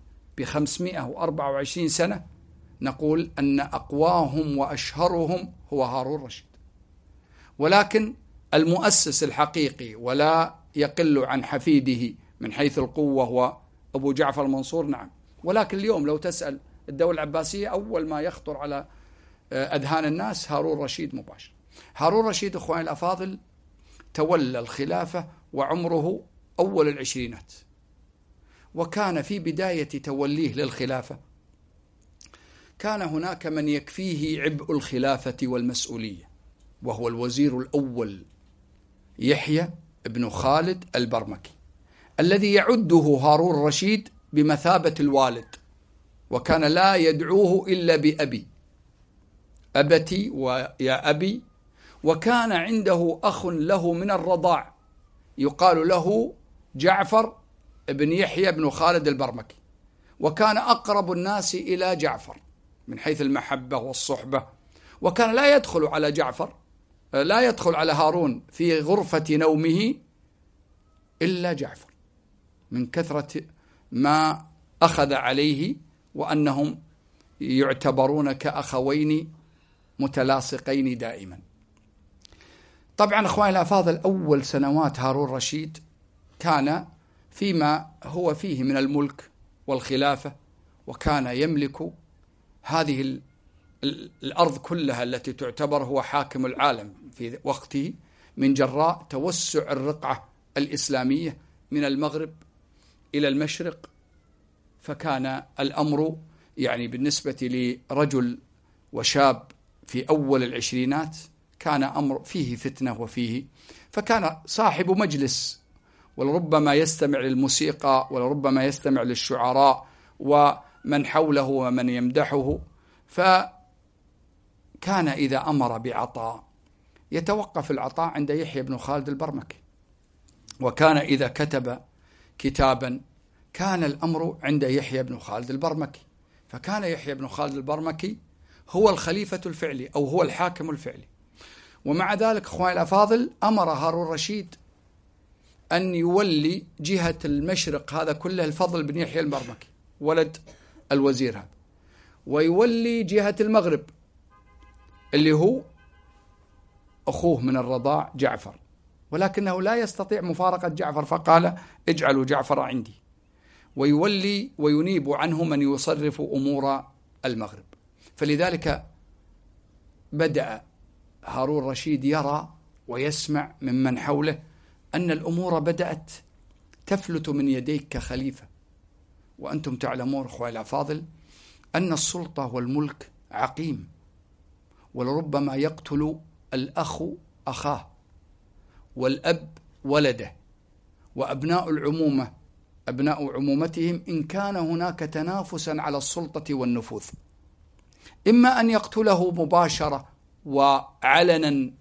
ب524 سنة نقول أن أقواهم وأشهرهم هو هارون الرشيد. ولكن المؤسس الحقيقي ولا يقل عن حفيده من حيث القوة هو أبو جعفر المنصور، نعم. ولكن اليوم لو تسأل الدولة العباسية أول ما يخطر على أذهان الناس هارون الرشيد مباشر. هارون الرشيد أخواني الأفاضل تولى الخلافة وعمره أول العشرينات، وكان في بداية توليه للخلافة كان هناك من يكفيه عبء الخلافة والمسؤولية، وهو الوزير الأول يحيى بن خالد البرمكي، الذي يعده هارون الرشيد بمثابة الوالد، وكان لا يدعوه إلا بأبي، أبتي ويا أبي. وكان عنده أخ له من الرضاع يقال له جعفر بن يحيى بن خالد البرمكي، وكان أقرب الناس إلى جعفر من حيث المحبة والصحبة، وكان لا يدخل على جعفر، لا يدخل على هارون في غرفة نومه إلا جعفر، من كثرة ما أخذ عليه، وأنهم يعتبرون كأخوين متلاصقين دائما. طبعا أخواني الأفاضل أول سنوات هارون الرشيد كان فيما هو فيه من الملك والخلافة، وكان يملك هذه الأرض كلها التي تعتبر هو حاكم العالم في وقته، من جراء توسع الرقعة الإسلامية من المغرب إلى المشرق. فكان الأمر يعني بالنسبة لرجل وشاب في أول العشرينات كان أمر فيه فتنة وفيه، فكان صاحب مجلس، ولربما يستمع للموسيقى ولربما يستمع للشعراء ومن حوله ومن يمدحه. فكان إذا أمر بعطاء يتوقف العطاء عند يحيى بن خالد البرمكي، وكان إذا كتب كتابا كان الأمر عند يحيى بن خالد البرمكي. فكان يحيى بن خالد البرمكي هو الخليفة الفعلي أو هو الحاكم الفعلي. ومع ذلك أخواني الأفاضل أمر هارون الرشيد أن يولي جهة المشرق هذا كله الفضل بن يحيى البرمكي ولد الوزير هذا، ويولي جهة المغرب اللي هو أخوه من الرضاع جعفر، ولكنه لا يستطيع مفارقة جعفر فقال اجعلوا جعفر عندي، ويولي وينيب عنه من يصرف أمور المغرب. فلذلك بدأ هارون الرشيد يرى ويسمع ممن حوله أن الأمور بدأت تفلت من يديك كخليفة. وأنتم تعلمون أخواني الأفاضل أن السلطة والملك عقيم، ولربما يقتل الأخ أخاه والأب ولده وأبناء العمومة أبناء عمومتهم إن كان هناك تنافسا على السلطة والنفوذ، إما أن يقتله مباشرة وعلنا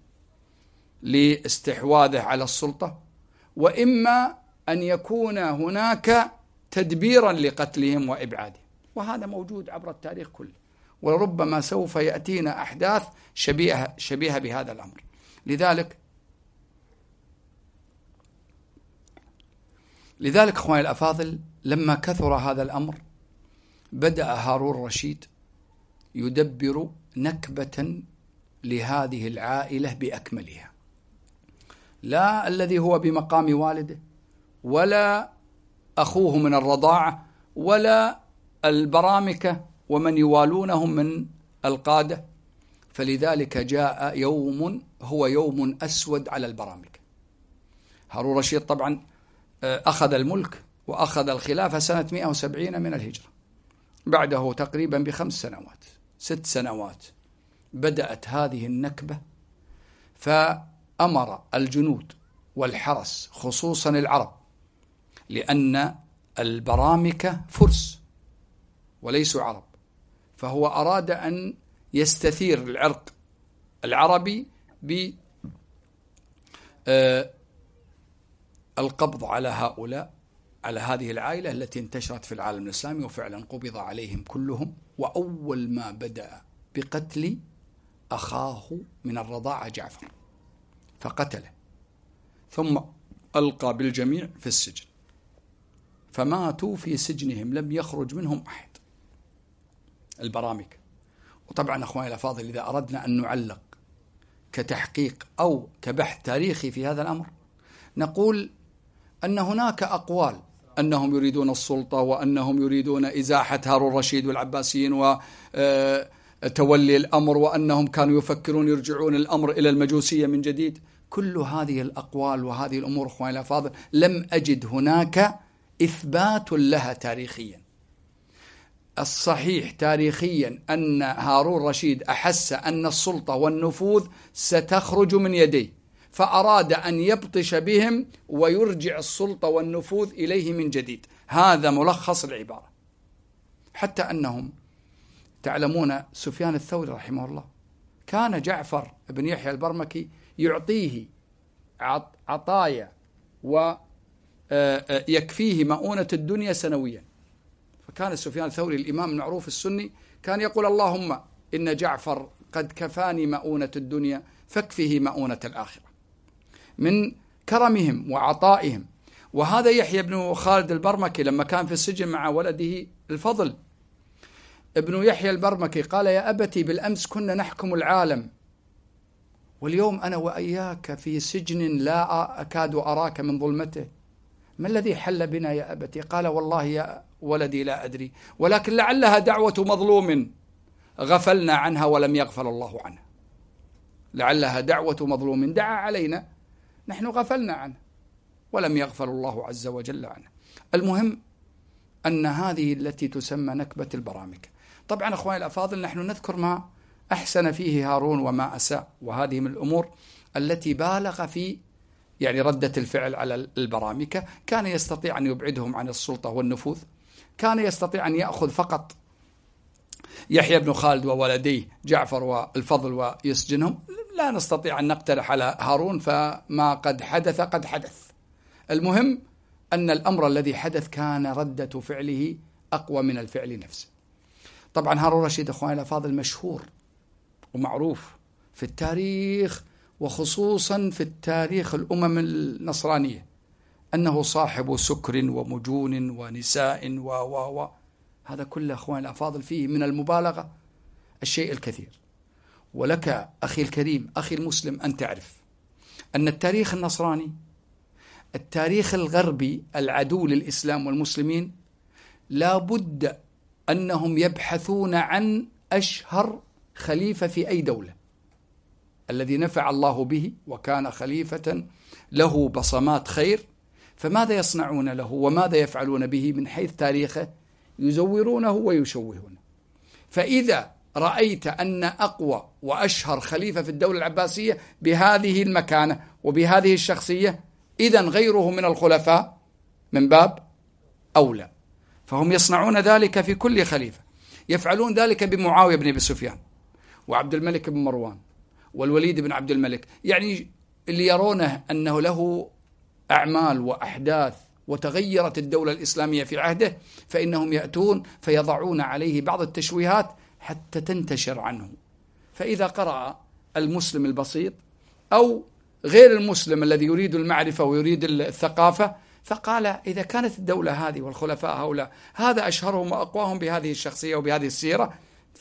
لاستحواذه على السلطة، وإما أن يكون هناك تدبيرا لقتلهم وإبعادهم، وهذا موجود عبر التاريخ كله، وربما سوف يأتينا أحداث شبيهة بهذا الأمر. لذلك أخواني الأفاضل لما كثر هذا الأمر بدأ هارون الرشيد يدبر نكبة لهذه العائلة بأكملها، لا الذي هو بمقام والده ولا أخوه من الرضاعة ولا البرامكة ومن يوالونهم من القادة، فلذلك جاء يوم هو يوم أسود على البرامكة. هارون الرشيد طبعا أخذ الملك وأخذ الخلافة سنة 170 من الهجرة، بعده تقريبا ب5 سنوات 6 سنوات بدأت هذه النكبة، فأمر الجنود والحرس خصوصا العرب، لأن البرامكة فرس وليسوا عرب، فهو أراد أن يستثير العرق العربي بالقبض على هؤلاء، على هذه العائلة التي انتشرت في العالم الإسلامي، وفعلا قبض عليهم كلهم. وأول ما بدأ بقتل أخاه من الرضاعة جعفر فقتله، ثم ألقى بالجميع في السجن، فماتوا في سجنهم، لم يخرج منهم أحد، البرامكة. وطبعا أخواني الأفاضل، إذا أردنا أن نعلق كتحقيق أو كبحث تاريخي في هذا الأمر، نقول أن هناك أقوال أنهم يريدون السلطة، وأنهم يريدون إزاحة هارون الرشيد والعباسيين وتولي الأمر، وأنهم كانوا يفكرون يرجعون الأمر إلى المجوسية من جديد. كل هذه الأقوال وهذه الأمور أخواني الأفاضل لم أجد هناك إثبات لها تاريخيا. الصحيح تاريخيا أن هارون الرشيد أحس أن السلطة والنفوذ ستخرج من يديه، فأراد أن يبطش بهم ويرجع السلطة والنفوذ إليه من جديد. هذا ملخص العبارة. حتى أنهم تعلمون سفيان الثوري رحمه الله كان جعفر بن يحيى البرمكي يعطيه عطايا ويكفيه مؤونة الدنيا سنويا. فكان سفيان الثوري الإمام المعروف السني كان يقول: اللهم إن جعفر قد كفاني مؤونة الدنيا فاكفه مؤونة الآخرة، من كرمهم وعطائهم. وهذا يحيى بن خالد البرمكي لما كان في السجن مع ولده الفضل ابن يحيى البرمكي قال: يا أبتي بالأمس كنا نحكم العالم، واليوم أنا وإياك في سجن لا أكاد أراك من ظلمته، ما الذي حل بنا يا أبتي؟ قال: والله يا ولدي لا أدري، ولكن لعلها دعوة مظلوم غفلنا عنها ولم يغفل الله عنها. لعلها دعوة مظلوم دعا علينا نحن غفلنا عنه ولم يغفل الله عز وجل عنه. المهم أن هذه التي تسمى نكبة البرامكة. طبعا أخواني الأفاضل، نحن نذكر ما أحسن فيه هارون وما أساء، وهذه من الأمور التي بالغ في ردة الفعل على البرامكة. كان يستطيع أن يبعدهم عن السلطة والنفوذ، كان يستطيع أن يأخذ فقط يحيى بن خالد وولديه جعفر والفضل ويسجنهم. لا نستطيع أن نقترح على هارون، فما قد حدث قد حدث. المهم أن الأمر الذي حدث كان ردة فعله أقوى من الفعل نفسه. طبعا هارون الرشيد أخواني الأفاضل مشهور ومعروف في التاريخ، وخصوصا في التاريخ الأمم النصرانية، أنه صاحب سكر ومجون ونساء هذا كله أخواني الأفاضل فيه من المبالغة الشيء الكثير. ولك أخي الكريم أخي المسلم أن تعرف أن التاريخ النصراني، التاريخ الغربي العدو للإسلام والمسلمين، لا بد أنهم يبحثون عن أشهر خليفة في أي دولة، الذي نفع الله به وكان خليفة له بصمات خير، فماذا يصنعون له وماذا يفعلون به من حيث تاريخه؟ يزورونه ويشوهونه. فإذا رأيت أن أقوى وأشهر خليفة في الدولة العباسية بهذه المكانة وبهذه الشخصية، إذن غيره من الخلفاء من باب أولى. فهم يصنعون ذلك في كل خليفة، يفعلون ذلك بمعاوية بن أبي سفيان وعبد الملك بن مروان والوليد بن عبد الملك، اللي يرونه أنه له أعمال وأحداث وتغيرت الدولة الإسلامية في عهده، فإنهم يأتون فيضعون عليه بعض التشويهات حتى تنتشر عنه. فإذا قرأ المسلم البسيط أو غير المسلم الذي يريد المعرفة ويريد الثقافة، فقال: إذا كانت الدولة هذه والخلفاء هؤلاء هذا أشهرهم وأقواهم بهذه الشخصية وبهذه السيرة،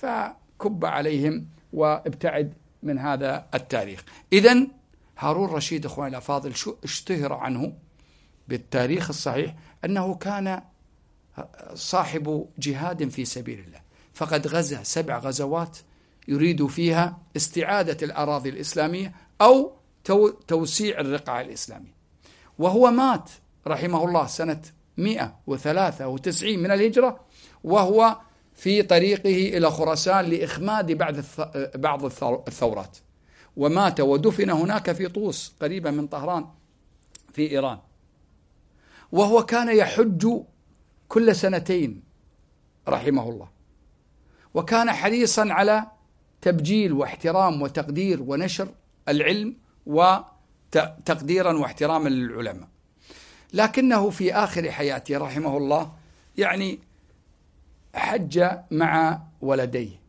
فكب عليهم وابتعد من هذا التاريخ. إذن هارون الرشيد أخواني الأفاضل شو اشتهر عنه بالتاريخ الصحيح أنه كان صاحب جهاد في سبيل الله، فقد غزا 7 غزوات يريد فيها استعادة الأراضي الإسلامية أو توسيع الرقعة الإسلامية. وهو مات رحمه الله سنة 193 من الهجرة، وهو في طريقه إلى خراسان لإخماد بعض الثورات، ومات ودفن هناك في طوس قريبة من طهران في إيران. وهو كان يحج كل سنتين رحمه الله، وكان حريصا على تبجيل واحترام وتقدير ونشر العلم وتقديرا واحتراما للعلماء. لكنه في آخر حياته رحمه الله يعني حج مع ولديه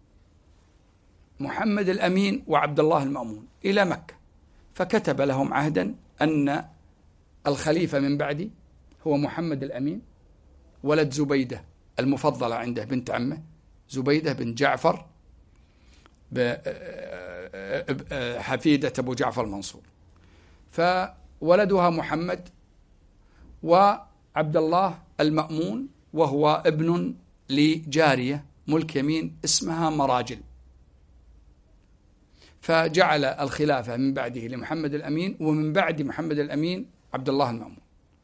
محمد الأمين وعبد الله المأمون إلى مكة، فكتب لهم عهدا أن الخليفة من بعدي هو محمد الأمين ولد زبيدة المفضلة عنده بنت عمه، زبيدة بن جعفر حفيدة أبو جعفر المنصور، فولدها محمد، وعبد الله المأمون وهو ابن لجارية ملك يمين اسمها مراجل، فجعل الخلافة من بعده لمحمد الأمين، ومن بعد محمد الأمين عبد الله المأمون.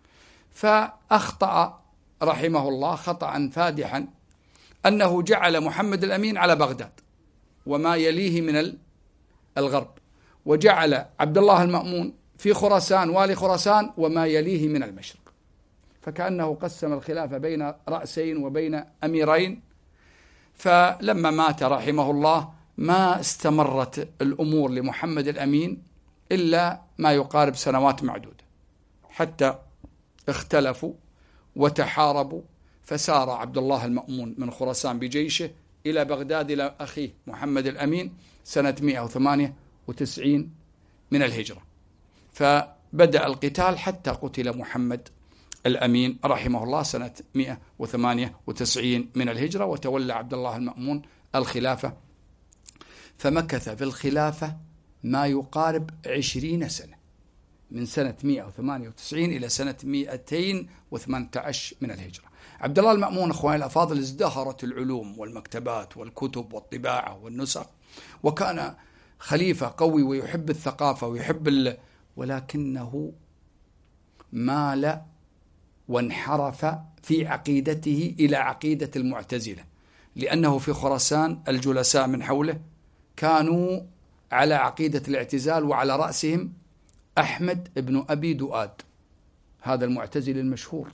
فأخطأ رحمه الله خطأ فادحا أنه جعل محمد الأمين على بغداد وما يليه من الغرب، وجعل عبد الله المأمون في خراسان والي خراسان وما يليه من المشرق، فكأنه قسم الخلافة بين رأسين وبين أميرين. فلما مات رحمه الله ما استمرت الأمور لمحمد الأمين إلا ما يقارب سنوات معدودة، حتى اختلفوا وتحاربوا، فسار عبد الله المأمون من خراسان بجيشه إلى بغداد إلى أخيه محمد الأمين سنة 198 من الهجرة، فبدأ القتال حتى قتل محمد الأمين رحمه الله سنة 198 من الهجرة، وتولى عبد الله المأمون الخلافة، فمكث في الخلافة ما يقارب 20 سنة، من سنة 198 إلى سنة 218 من الهجرة. عبد الله المأمون أخواني الأفاضل ازدهرت العلوم والمكتبات والكتب والطباعة والنسخ، وكان خليفة قوي ويحب الثقافة ويحب ولكنه مال وانحرف في عقيدته إلى عقيدة المعتزلة، لأنه في خراسان الجلساء من حوله كانوا على عقيدة الاعتزال، وعلى رأسهم أحمد بن أبي دؤاد، هذا المعتزل المشهور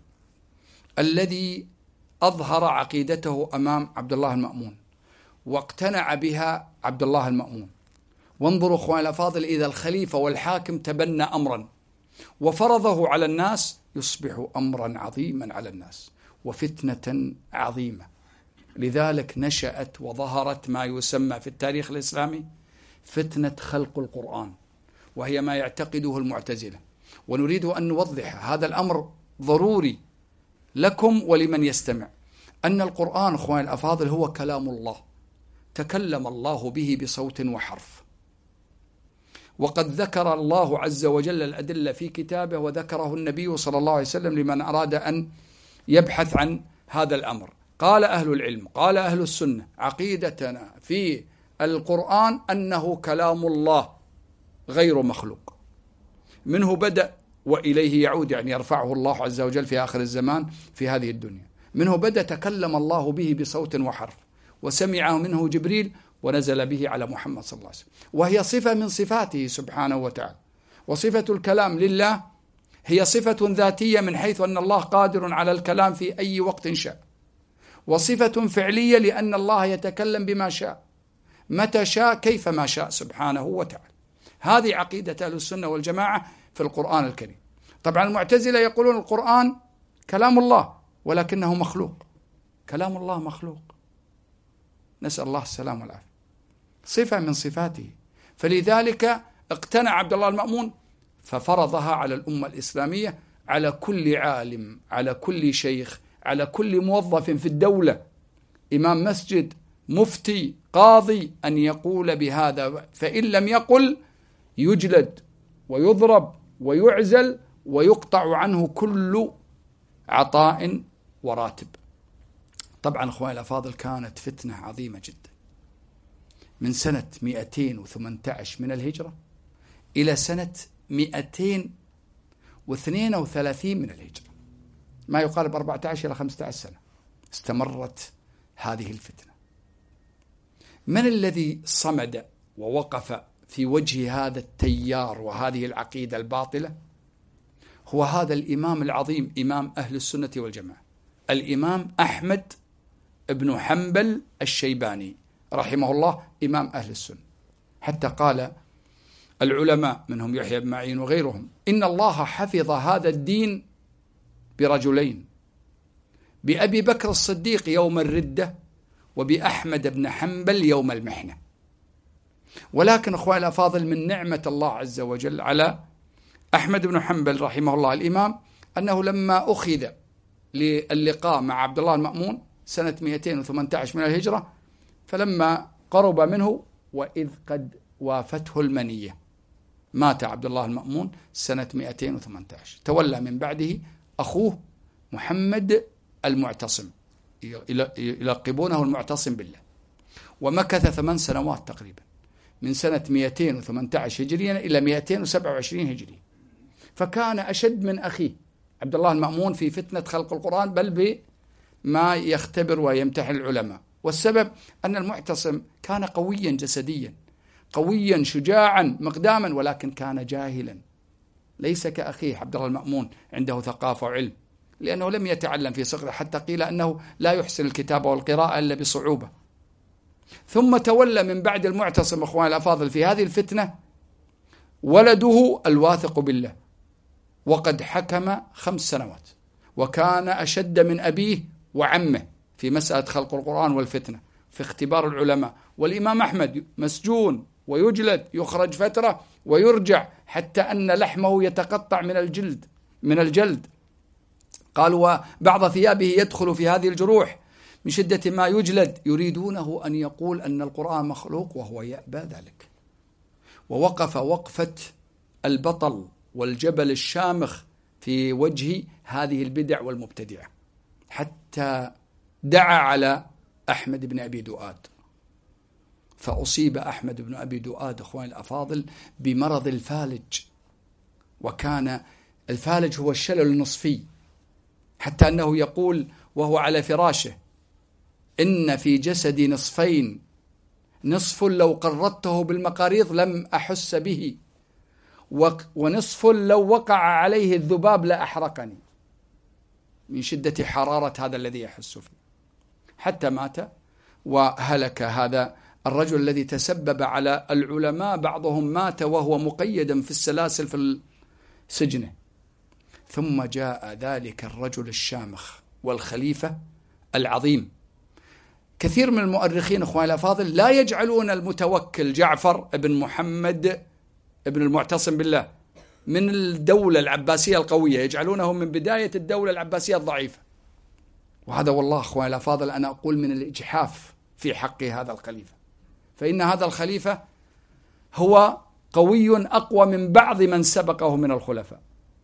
الذي أظهر عقيدته أمام عبد الله المأمون واقتنع بها عبد الله المأمون. وانظروا أخواني الأفاضل، إذا الخليفة والحاكم تبنى أمرا وفرضه على الناس يصبح أمرا عظيما على الناس وفتنة عظيمة. لذلك نشأت وظهرت ما يسمى في التاريخ الإسلامي فتنة خلق القرآن، وهي ما يعتقده المعتزلة، ونريد أن نوضح هذا الأمر ضروري لكم ولمن يستمع، أن القرآن أخواني الأفاضل هو كلام الله، تكلم الله به بصوت وحرف، وقد ذكر الله عز وجل الأدلة في كتابه، وذكره النبي صلى الله عليه وسلم لمن أراد أن يبحث عن هذا الأمر. قال أهل العلم، قال أهل السنة، عقيدتنا في القرآن أنه كلام الله غير مخلوق، منه بدأ وإليه يعود، يعني يرفعه الله عز وجل في آخر الزمان في هذه الدنيا. منه بدأ تكلم الله به بصوت وحرف، وسمعه منه جبريل ونزل به على محمد صلى الله عليه وسلم، وهي صفة من صفاته سبحانه وتعالى. وصفة الكلام لله هي صفة ذاتية من حيث أن الله قادر على الكلام في أي وقت شاء، وصفة فعلية لأن الله يتكلم بما شاء متى شاء كيف ما شاء سبحانه وتعالى. هذه عقيدة أهل السنة والجماعة في القرآن الكريم. طبعا المعتزلة يقولون القرآن كلام الله ولكنه مخلوق، كلام الله مخلوق، نسأل الله السلام والعافية، صفة من صفاته. فلذلك اقتنع عبد الله المأمون ففرضها على الأمة الإسلامية، على كل عالم، على كل شيخ، على كل موظف في الدولة، إمام مسجد، مفتي، قاضي، أن يقول بهذا، فإن لم يقل يجلد ويضرب ويعزل ويقطع عنه كل عطاء وراتب. طبعا أخواني الأفاضل كانت فتنة عظيمة جدا، من سنة 218 من الهجرة إلى سنة 232 من الهجرة، ما يقارب 14 إلى 15 سنة استمرت هذه الفتنة. من الذي صمد ووقف في وجه هذا التيار وهذه العقيدة الباطلة؟ هو هذا الإمام العظيم، إمام أهل السنة والجماعة، الإمام أحمد بن حنبل الشيباني رحمه الله، إمام أهل السنة. حتى قال العلماء منهم يحيى بن معين وغيرهم: إن الله حفظ هذا الدين برجلين، بأبي بكر الصديق يوم الردة، وبأحمد بن حنبل يوم المحنة. ولكن أخواني الأفاضل، من نعمة الله عز وجل على أحمد بن حنبل رحمه الله الإمام أنه لما أخذ للقاء مع عبد الله المأمون سنة 218 من الهجرة، فلما قرب منه وإذ قد وافته المنية، مات عبد الله المأمون سنة 218. تولى من بعده أخوه محمد المعتصم، يلقبونه المعتصم بالله، ومكث 8 سنوات تقريبا، من سنة 218 هجريا إلى 227 هجريا. فكان أشد من أخيه عبد الله المأمون في فتنة خلق القرآن، بل بما يختبر ويمتحن العلماء. والسبب أن المعتصم كان قويا جسديا، قويا شجاعا مقداما، ولكن كان جاهلا، ليس كأخيه عبد الله المأمون عنده ثقافة وعلم، لأنه لم يتعلم في صغره، حتى قيل أنه لا يحسن الكتابة والقراءة إلا بصعوبة. ثم تولى من بعد المعتصم أخواني الأفاضل في هذه الفتنة ولده الواثق بالله، وقد حكم 5 سنوات، وكان أشد من أبيه وعمه في مسألة خلق القرآن والفتنة في اختبار العلماء. والإمام أحمد مسجون ويجلد، يخرج فترة ويرجع، حتى أن لحمه يتقطع من الجلد. قال: وبعض ثيابه يدخل في هذه الجروح من شدة ما يجلد، يريدونه أن يقول أن القرآن مخلوق وهو يأبى ذلك. ووقف وقفة البطل والجبل الشامخ في وجه هذه البدع والمبتدعة، حتى دعا على أحمد بن أبي دؤاد، فأصيب أحمد بن أبي دؤاد أخواني الأفاضل بمرض الفالج، وكان الفالج هو الشلل النصفي، حتى أنه يقول وهو على فراشه: إن في جسدي نصفين، نصف لو قرضته بالمقاريض لم أحس به، ونصف لو وقع عليه الذباب لأحرقني، من شدة حرارة هذا الذي يحس فيه، حتى مات وهلك هذا الرجل الذي تسبب على العلماء، بعضهم مات وهو مقيدا في السلاسل في سجنه. ثم جاء ذلك الرجل الشامخ والخليفة العظيم. كثير من المؤرخين أخواني الأفاضل لا يجعلون المتوكل جعفر بن محمد ابن المعتصم بالله من الدولة العباسية القوية، يجعلونه من بداية الدولة العباسية الضعيفة. وهذا والله أخواني الأفاضل أنا أقول من الإجحاف في حق هذا الخليفة، فإن هذا الخليفة هو قوي أقوى من بعض من سبقه من الخلفاء.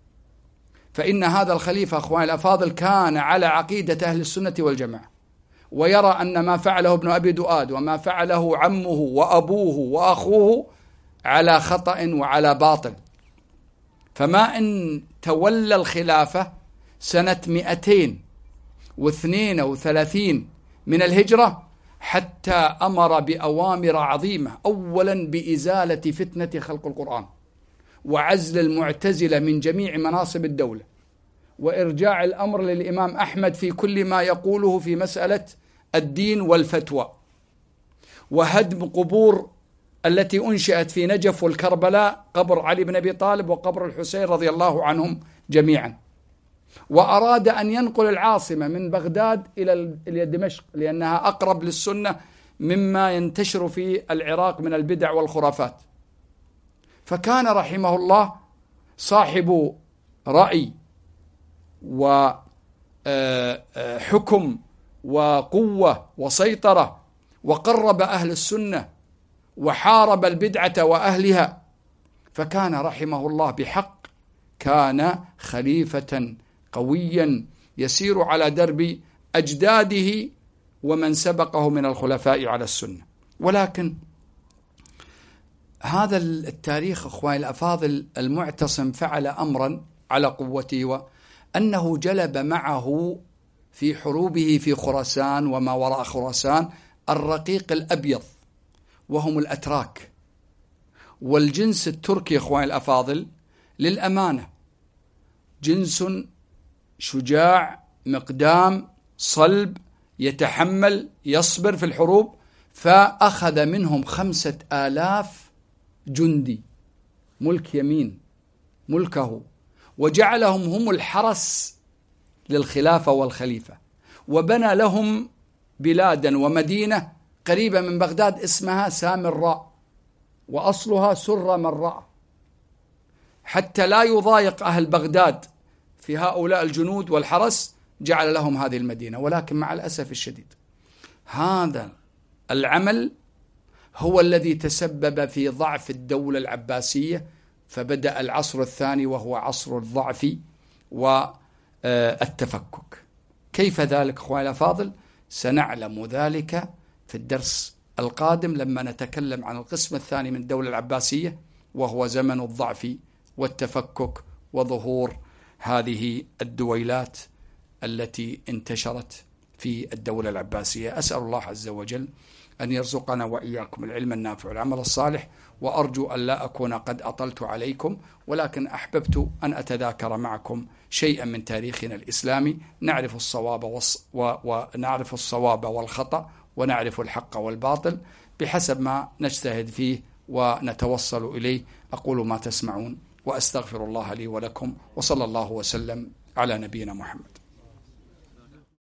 فإن هذا الخليفة أخواني الأفاضل كان على عقيدة أهل السنة والجماعة، ويرى أن ما فعله ابن أبي دؤاد وما فعله عمه وأبوه وأخوه على خطأ وعلى باطل. فما إن تولى الخلافة سنة 232 من الهجرة حتى أمر بأوامر عظيمة، أولا بإزالة فتنة خلق القرآن، وعزل المعتزلة من جميع مناصب الدولة، وإرجاع الأمر للإمام أحمد في كل ما يقوله في مسألة الدين والفتوى، وهدم قبور التي أنشأت في نجف والكربلاء، قبر علي بن أبي طالب وقبر الحسين رضي الله عنهم جميعا. وأراد أن ينقل العاصمة من بغداد إلى دمشق، لأنها أقرب للسنة مما ينتشر في العراق من البدع والخرافات. فكان رحمه الله صاحب رأي وحكم وقوة وسيطرة، وقرب أهل السنة وحارب البدعة وأهلها. فكان رحمه الله بحق كان خليفة قويا يسير على درب أجداده ومن سبقه من الخلفاء على السنة. ولكن هذا التاريخ أخواني الأفاضل المعتصم فعل أمرا على قوته، وأنه جلب معه في حروبه في خراسان وما وراء خراسان الرقيق الأبيض وهم الأتراك. والجنس التركي أخواني الأفاضل للأمانة جنس شجاع مقدام صلب يتحمل يصبر في الحروب، فأخذ منهم 5000 جندي ملك يمين ملكه، وجعلهم هم الحرس للخلافة والخليفة، وبنى لهم بلادا ومدينة قريبة من بغداد اسمها سامراء، وأصلها سر مراء، حتى لا يضايق أهل بغداد في هؤلاء الجنود والحرس جعل لهم هذه المدينة. ولكن مع الأسف الشديد هذا العمل هو الذي تسبب في ضعف الدولة العباسية، فبدأ العصر الثاني وهو عصر الضعف والتفكك. كيف ذلك أخواني الأفاضل؟ سنعلم ذلك في الدرس القادم لما نتكلم عن القسم الثاني من الدولة العباسية، وهو زمن الضعف والتفكك وظهور هذه الدويلات التي انتشرت في الدولة العباسية. أسأل الله عز وجل أن يرزقنا وإياكم العلم النافع والعمل الصالح، وأرجو أن لا أكون قد أطلت عليكم، ولكن أحببت أن أتذاكر معكم شيئا من تاريخنا الإسلامي، نعرف الصواب والخطأ، ونعرف الحق والباطل بحسب ما نجتهد فيه ونتوصل إليه. أقول ما تسمعون وأستغفر الله لي ولكم، وصلى الله وسلم على نبينا محمد.